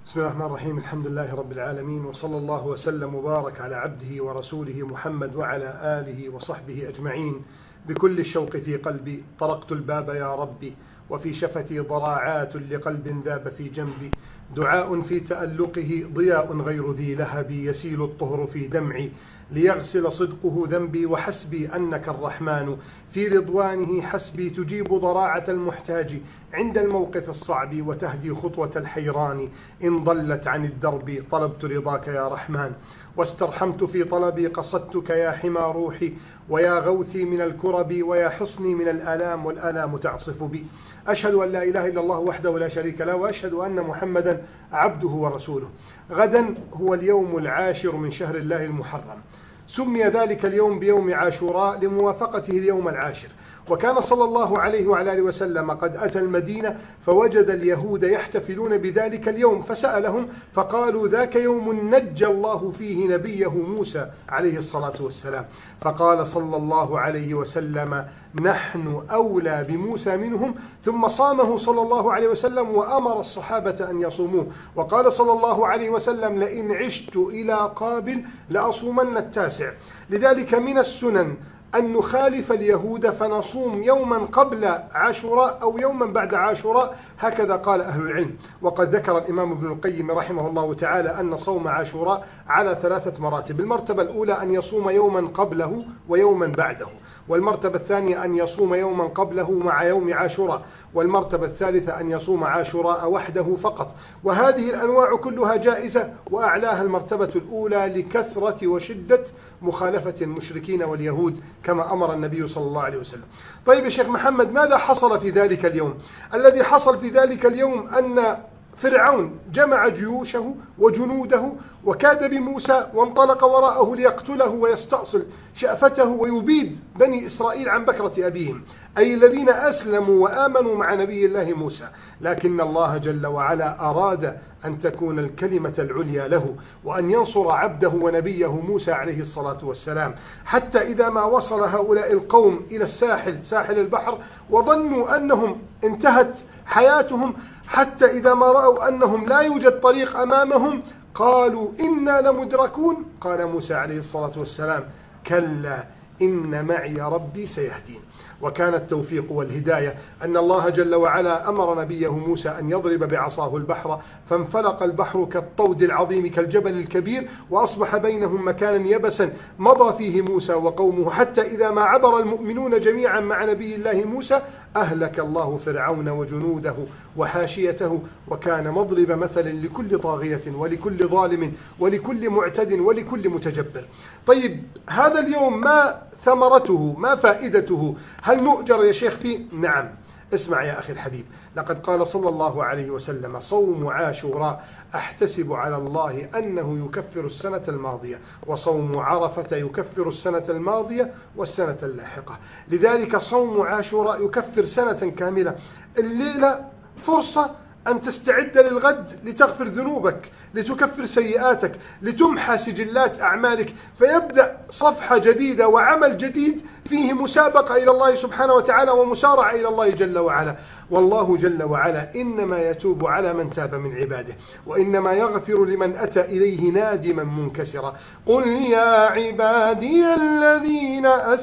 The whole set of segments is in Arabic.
بسم الله الرحمن الرحيم. الحمد لله رب العالمين، وصلى الله وسلم وبارك على عبده ورسوله محمد وعلى آله وصحبه أجمعين. بكل الشوق في قلبي طرقت الباب يا ربي، وفي شفتي ضراعات لقلب ذاب في جنبي. دعاء في تألقه ضياء غير ذي لهب، يسيل الطهر في دمعي ليغسل صدقه ذنبي. وحسبي أنك الرحمن في رضوانه حسبي، تجيب ضراعة المحتاج عند الموقف الصعب، وتهدي خطوة الحيران إن ضلت عن الدرب. طلبت رضاك يا رحمن واسترحمت في طلبي، قصدتك يا حمى روحي ويا غوثي من الكرب، ويا حصني من الآلام والآلام تعصف بي. أشهد أن لا إله إلا الله وحده لا شريك له، وأشهد أن محمدا عبده ورسوله. غدا هو اليوم العاشر من شهر الله المحرم، سمي ذلك اليوم بيوم عاشوراء لموافقته اليوم العاشر. وكان صلى الله عليه وعلى آله وسلم قد أتى المدينة فوجد اليهود يحتفلون بذلك اليوم، فسألهم فقالوا ذاك يوم نجى الله فيه نبيه موسى عليه الصلاة والسلام. فقال صلى الله عليه وسلم نحن أولى بموسى منهم، ثم صامه صلى الله عليه وسلم وأمر الصحابة أن يصوموه. وقال صلى الله عليه وسلم لئن عشت إلى قابل لأصومن التاسع. لذلك من السنن أن نخالف اليهود فنصوم يوما قبل عاشوراء أو يوما بعد عاشوراء، هكذا قال أهل العلم. وقد ذكر الإمام ابن القيم رحمه الله تعالى أن صوم عاشوراء على 3 مراتب. المرتبة الأولى أن يصوم يوما قبله ويوما بعده، والمرتبة الثانية أن يصوم يوما قبله مع يوم عاشوراء، والمرتبة الثالثة أن يصوم عاشوراء وحده فقط. وهذه الأنواع كلها جائزة، وأعلاها المرتبة الأولى لكثرة وشدة مخالفة المشركين واليهود كما أمر النبي صلى الله عليه وسلم. طيب يا شيخ محمد، ماذا حصل في ذلك اليوم؟ الذي حصل في ذلك اليوم أن فرعون جمع جيوشه وجنوده وكاد بموسى، وانطلق وراءه ليقتله ويستأصل شأفته ويبيد بني إسرائيل عن بكرة أبيهم، أي الذين أسلموا وآمنوا مع نبي الله موسى. لكن الله جل وعلا أراد أن تكون الكلمة العليا له، وأن ينصر عبده ونبيه موسى عليه الصلاة والسلام، حتى إذا ما وصل هؤلاء القوم إلى ساحل البحر وظنوا أنهم انتهت حياتهم، حتى إذا ما رأوا أنهم لا يوجد طريق أمامهم قالوا إنا لمدركون. قال موسى عليه الصلاة والسلام كلا إن معي ربي سيهدين. وكان التوفيق والهداية أن الله جل وعلا أمر نبيه موسى أن يضرب بعصاه البحر، فانفلق البحر كالطود العظيم كالجبل الكبير، وأصبح بينهم مكانا يبسا مضى فيه موسى وقومه، حتى إذا ما عبر المؤمنون جميعا مع نبي الله موسى أهلك الله فرعون وجنوده وحاشيته، وكان مضرب مثل لكل طاغية ولكل ظالم ولكل معتد ولكل متجبر. طيب هذا اليوم ما ثمرته؟ ما فائدته؟ هل نؤجر يا شيخ فيه؟ نعم. اسمع يا أخي الحبيب، لقد قال صلى الله عليه وسلم صوم عاشوراء أحتسب على الله أنه يكفر السنة الماضية، وصوم عرفة يكفر السنة الماضية والسنة اللاحقة. لذلك صوم عاشوراء يكفر سنة كاملة. الليلة فرصة أن تستعد للغد لتغفر ذنوبك، لتكفر سيئاتك، لتمحى سجلات أعمالك، فيبدأ صفحة جديدة وعمل جديد فيه مسابقة إلى الله سبحانه وتعالى ومسارعة إلى الله جل وعلا. والله جل وعلا إنما يتوب على من تاب من عباده، وإنما يغفر لمن أتى إليه نادما منكسرا. قل يا عبادي الذين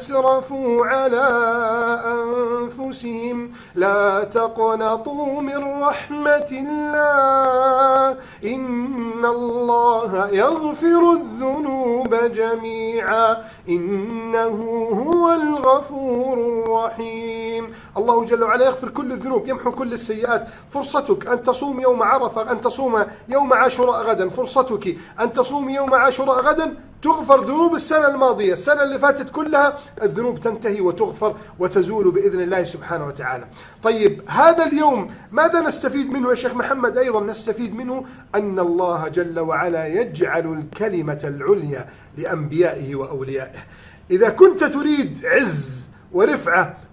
أسرفوا على أنفسهم لا تقنطوا من رحمة الله إن الله يغفر الذنوب جميعا إنه هو الغفور الرحيم. الله جل وعلا يغفر كل الذنوب، يمحو كل السيئات. فرصتك أن تصوم يوم عرفة، أن تصوم يوم عاشوراء غدا، فرصتك أن تصوم يوم عاشوراء غدا، تغفر ذنوب السنة الماضية، السنة اللي فاتت كلها الذنوب تنتهي وتغفر وتزول بإذن الله سبحانه وتعالى. طيب هذا اليوم ماذا نستفيد منه يا شيخ محمد؟ أيضا نستفيد منه أن الله جل وعلا يجعل الكلمة العليا لأنبيائه وأوليائه. إذا كنت تريد عز ورفعة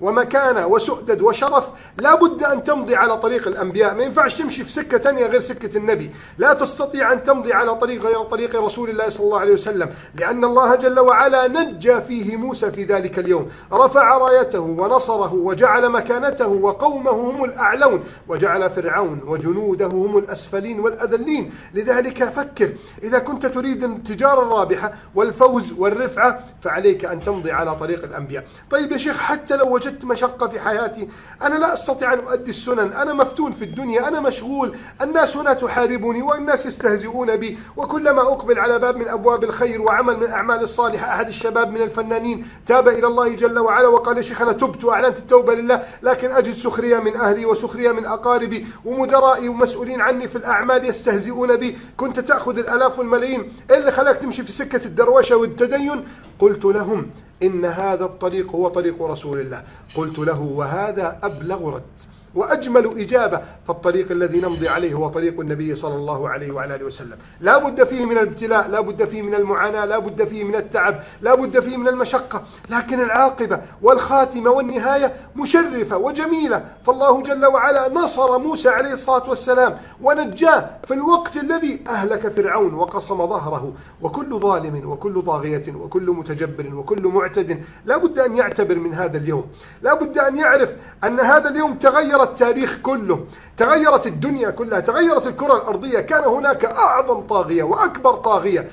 ومكانة وسؤدد وشرف لا بد أن تمضي على طريق الأنبياء. ما ينفعش تمشي في سكة تانية غير سكة النبي، لا تستطيع أن تمضي على طريق غير طريق رسول الله صلى الله عليه وسلم، لأن الله جل وعلا نجى فيه موسى في ذلك اليوم، رفع رايته ونصره وجعل مكانته وقومه هم الأعلون، وجعل فرعون وجنوده هم الأسفلين والأذلين. لذلك فكر، إذا كنت تريد التجارة الرابحة والفوز والرفعة فعليك أن تمضي على طريق الأنبياء. طيب يا شيخ، حتى لو وجدت مشقة في حياتي، أنا لا أستطيع أن أؤدي السنن، أنا مفتون في الدنيا، أنا مشغول، الناس هنا تحاربني والناس يستهزئون بي، وكلما أقبل على باب من أبواب الخير وعمل من الأعمال الصالحة، أحد الشباب من الفنانين تاب إلى الله جل وعلا وقال: يا شيخ أنا تبت وأعلنت التوبة لله، لكن أجد سخرية من أهلي وسخرية من أقاربي ومدرائي ومسؤولين عني في الأعمال يستهزئون بي، كنت تأخذ الآلاف والملايين، إيه اللي خلاك تمشي في سكة الدروشة والتدين؟ قلت لهم: إن هذا الطريق هو طريق رسول الله. قلت له: وهذا أبلغ رد وأجمل إجابة، فالطريق الذي نمضي عليه هو طريق النبي صلى الله عليه وعلى آله وسلم، لا بد فيه من الابتلاء، لا بد فيه من المعاناة، لا بد فيه من التعب، لا بد فيه من المشقة، لكن العاقبة والخاتمة والنهاية مشرفة وجميلة. فالله جل وعلا نصر موسى عليه الصلاة والسلام ونجاه في الوقت الذي أهلك فرعون وقصم ظهره، وكل ظالم وكل طاغية وكل متجبر وكل معتد لا بد أن يعتبر من هذا اليوم، لا بد أن يعرف أن هذا اليوم تغير التاريخ كله، تغيرت الدنيا كلها، تغيرت الكرة الأرضية. كان هناك أعظم طاغية وأكبر طاغية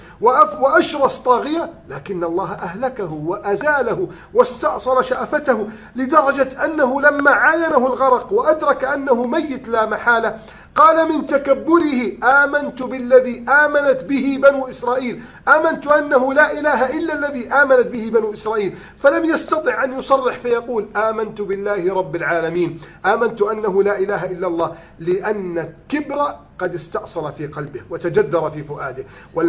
وأشرس طاغية، لكن الله أهلكه وأزاله واستأصل شأفته، لدرجة أنه لما عاينه الغرق وأدرك أنه ميت لا محالة قال من تكبره: آمنت بالذي آمنت به بنو إسرائيل، آمنت أنه لا إله إلا الذي آمنت به بنو إسرائيل. فلم يستطع أن يصرح فيقول: آمنت بالله رب العالمين، آمنت أنه لا إله إلا الله، لأن الكبر قد استأصل في قلبه وتجذر في فؤاده.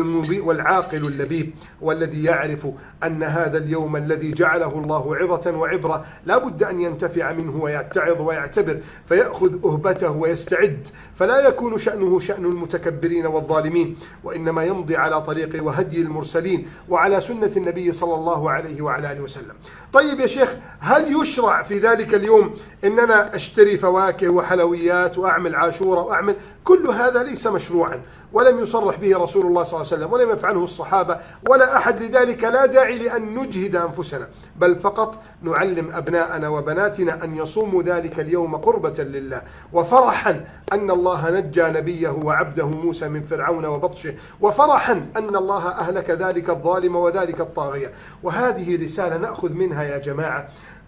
والعاقل اللبيب والذي يعرف أن هذا اليوم الذي جعله الله عظة وعبرة لا بد أن ينتفع منه ويتعظ ويعتبر، فيأخذ أهبته ويستعد، فلا يكون شأنه شأن المتكبرين والظالمين، وإنما يمضي على طريق وهدي المرسلين وعلى سنة النبي صلى الله عليه وعلى آله وسلم. طيب يا شيخ، هل يشرع في ذلك اليوم إن أنا أشتري فواكه وحلويات وأعمل عاشورة وأعمل؟ كل هذا ليس مشروعا، ولم يصرح به رسول الله صلى الله عليه وسلم، ولم يفعله الصحابة ولا أحد، لذلك لا داعي لأن نجهد أنفسنا، بل فقط نعلم أبناءنا وبناتنا أن يصوموا ذلك اليوم قربة لله وفرحا أن الله نجى نبيه وعبده موسى من فرعون وبطشه، وفرحا أن الله أهلك ذلك الظالم وذلك الطاغية. وهذه رسالة نأخذ منها يا جماعة،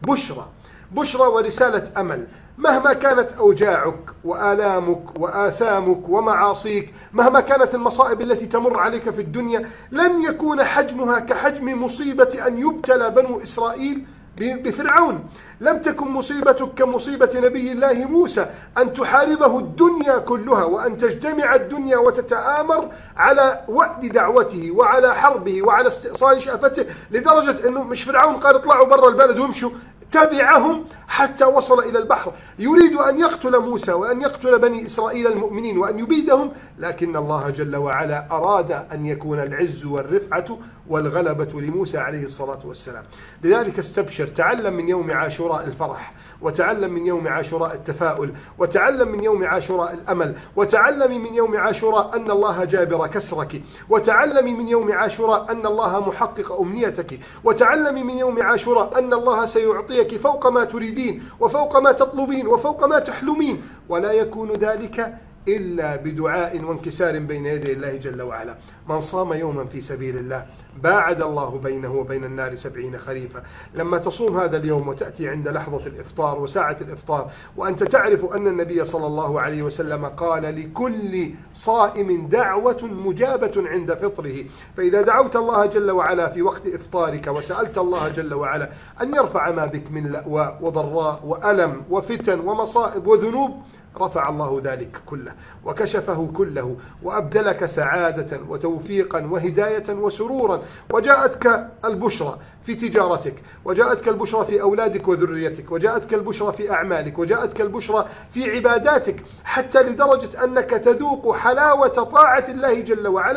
بشرى ورسالة أمل. مهما كانت أوجاعك وآلامك وآثامك ومعاصيك، مهما كانت المصائب التي تمر عليك في الدنيا، لن يكون حجمها كحجم مصيبة أن يبتلى بنو إسرائيل بفرعون. لم تكن مصيبتك كمصيبة نبي الله موسى أن تحاربه الدنيا كلها، وأن تجتمع الدنيا وتتآمر على وأد دعوته وعلى حربه وعلى استئصال شأفته، لدرجة أنه مش فرعون قال اطلعوا برا البلد وامشوا، تبعهم حتى وصل إلى البحر يريد أن يقتل موسى وأن يقتل بني إسرائيل المؤمنين وأن يبيدهم، لكن الله جل وعلا أراد أن يكون العز والرفعة والغلبة لموسى عليه الصلاة والسلام. لذلك استبشر، تعلم من يوم عاشوراء الفرح، وتعلم من يوم عاشوراء التفاؤل، وتعلم من يوم عاشوراء الأمل، وتعلم من يوم عاشوراء أن الله جابر كسرك، وتعلم من يوم عاشوراء أن الله محقق أمنيتك، وتعلم من يوم عاشوراء أن الله سيعطيك فوق ما تريدين وفوق ما تطلبين وفوق ما تحلمين، ولا يكون ذلك إلا بدعاء وانكسار بين يدي الله جل وعلا. من صام يوما في سبيل الله باعد الله بينه وبين النار 70 خريفا. لما تصوم هذا اليوم وتأتي عند لحظة الإفطار وساعة الإفطار وأنت تعرف أن النبي صلى الله عليه وسلم قال: لكل صائم دعوة مجابة عند فطره، فإذا دعوت الله جل وعلا في وقت إفطارك وسألت الله جل وعلا أن يرفع ما بك من لأواء وضراء وألم وفتن ومصائب وذنوب، رفع الله ذلك كله وكشفه كله وأبدلك سعادة وتوفيقا وهداية وسرورا، وجاءتك البشرى في تجارتك، وجاءتك البشرى في أولادك وذريتك، وجاءتك البشرى في أعمالك، وجاءتك البشرى في عباداتك، حتى لدرجة أنك تذوق حلاوة طاعة الله جل وعلا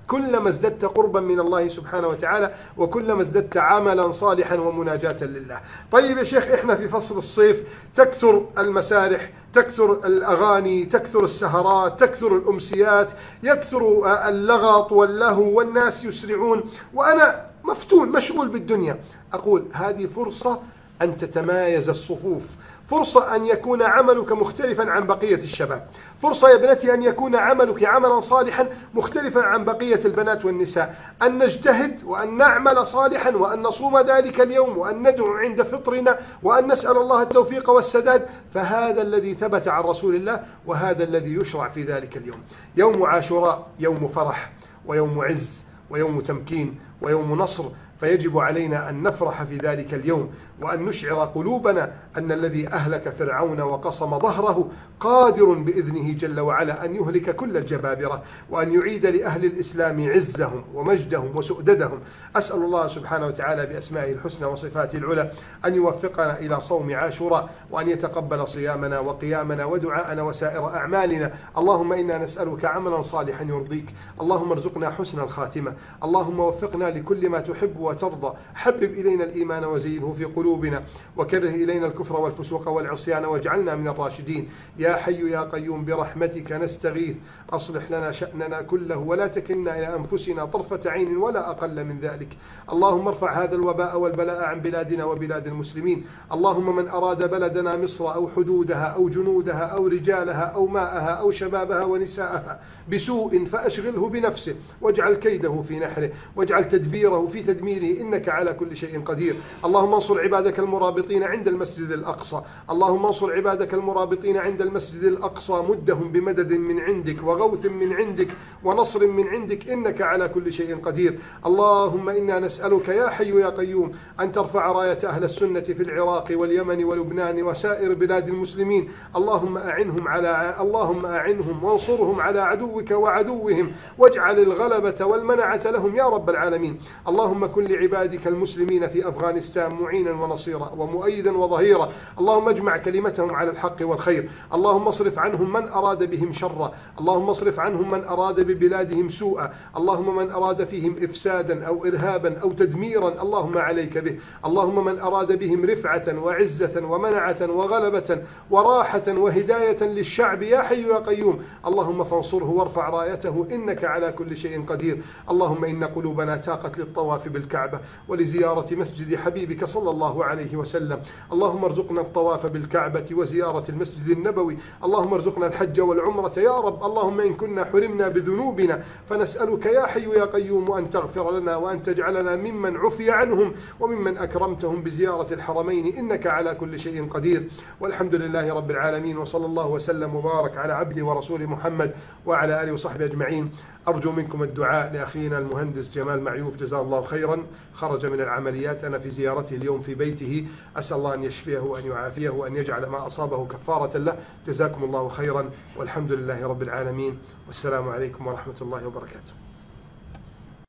كلما ازددت قربا من الله سبحانه وتعالى، وكلما ازددت عملا صالحا ومناجاة لله. طيب يا شيخ، إحنا في فصل الصيف تكثر المسارح، تكثر الأغاني، تكثر السهرات، تكثر الأمسيات، يكثر اللغط واللهو، والناس يسرعون، وأنا مفتون مشغول بالدنيا. أقول هذه فرصة أن تتمايز الصفوف، فرصة أن يكون عملك مختلفا عن بقية الشباب، فرصة يا ابنتي أن يكون عملك عملا صالحا مختلفا عن بقية البنات والنساء، أن نجتهد وأن نعمل صالحا، وأن نصوم ذلك اليوم، وأن ندعو عند فطرنا، وأن نسأل الله التوفيق والسداد. فهذا الذي ثبت عن رسول الله، وهذا الذي يشرع في ذلك اليوم. يوم عاشوراء يوم فرح ويوم عز ويوم تمكين ويوم نصر، فيجب علينا أن نفرح في ذلك اليوم، وأن نشعر قلوبنا أن الذي أهلك فرعون وقصم ظهره قادر بإذنه جل وعلا أن يهلك كل الجبابرة، وأن يعيد لأهل الإسلام عزهم ومجدهم وسؤددهم. أسأل الله سبحانه وتعالى بأسمائه الحسنى وصفاته العلى أن يوفقنا إلى صوم عاشوراء، وأن يتقبل صيامنا وقيامنا ودعاءنا وسائر أعمالنا. اللهم إنا نسألك عملا صالحا يرضيك، اللهم ارزقنا حسن الخاتمة، اللهم وفقنا لكل ما تحب وترضى، حبب إلينا الإيمان وزينه في قلوبنا، وكره إلينا الكفر والفسوق والعصيان، واجعلنا من الراشدين. يا حي يا قيوم برحمتك نستغيث، أصلح لنا شأننا كله، ولا تكلنا إلى أنفسنا طرفة عين ولا أقل من ذلك. اللهم ارفع هذا الوباء والبلاء عن بلادنا وبلاد المسلمين. اللهم من أراد بلدنا مصر أو حدودها أو جنودها أو رجالها أو ماءها أو شبابها ونساءها بسوء فأشغله بنفسه، واجعل كيده في نحره، واجعل تدبيره في تدميره، إنك على كل شيء قدير. اللهم انصر عبادك المرابطين عند المسجد الأقصى، اللهم انصر عبادك المرابطين عند المسجد الأقصى، مدهم بمدد من عندك وغوث من عندك ونصر من عندك، إنك على كل شيء قدير. اللهم إنا نسألك يا حي يا قيوم أن ترفع راية أهل السنة في العراق واليمن ولبنان وسائر بلاد المسلمين. اللهم أعنهم وانصرهم على عدوك وعدوهم، واجعل الغلبة والمنعة لهم يا رب العالمين. اللهم كن لعبادك المسلمين في أفغانستان معينا ونصيرا ومؤيدا وظهيرا. اللهم اجمع كلمتهم على الحق والخير. اللهم اصرف عنهم من أراد بهم شرا، اللهم اصرف عنهم من أراد ببلادهم سوءا، اللهم من أراد فيهم إفسادا أو إرهابا أو تدميرا اللهم عليك به. اللهم من أراد بهم رفعة وعزة ومنعة وغلبة وراحة وهداية للشعب يا حي يا قيوم، اللهم فانصره وارفع رايته، إنك على كل شيء قدير. اللهم إن قلوبنا تاقت للطواف بالكعبة ولزيارة مسجد حبيبك صلى الله عليه وسلم. اللهم ارزقنا الطواف بالكعبة وزيارة المسجد النبوي، اللهم ارزقنا الحج والعمرة يا رب. اللهم إن كنا حرمنا بذنوبنا فنسألك يا حي يا قيوم أن تغفر لنا، وأن تجعلنا ممن عفي عنهم وممن أكرمتهم بزيارة الحرمين، إنك على كل شيء قدير. والحمد لله رب العالمين، وصلى الله وسلم وبارك على عبده ورسوله محمد وعلى آله وصحبه أجمعين. أرجو منكم الدعاء لأخينا المهندس جمال معيوف جزاه الله خيرا، خرج من العمليات، أنا في زيارته اليوم في بيته، أسأل الله أن يشفيه وأن يعافيه وأن يجعل ما أصابه كفارة له. جزاكم الله خيرا، والحمد لله رب العالمين، والسلام عليكم ورحمة الله وبركاته.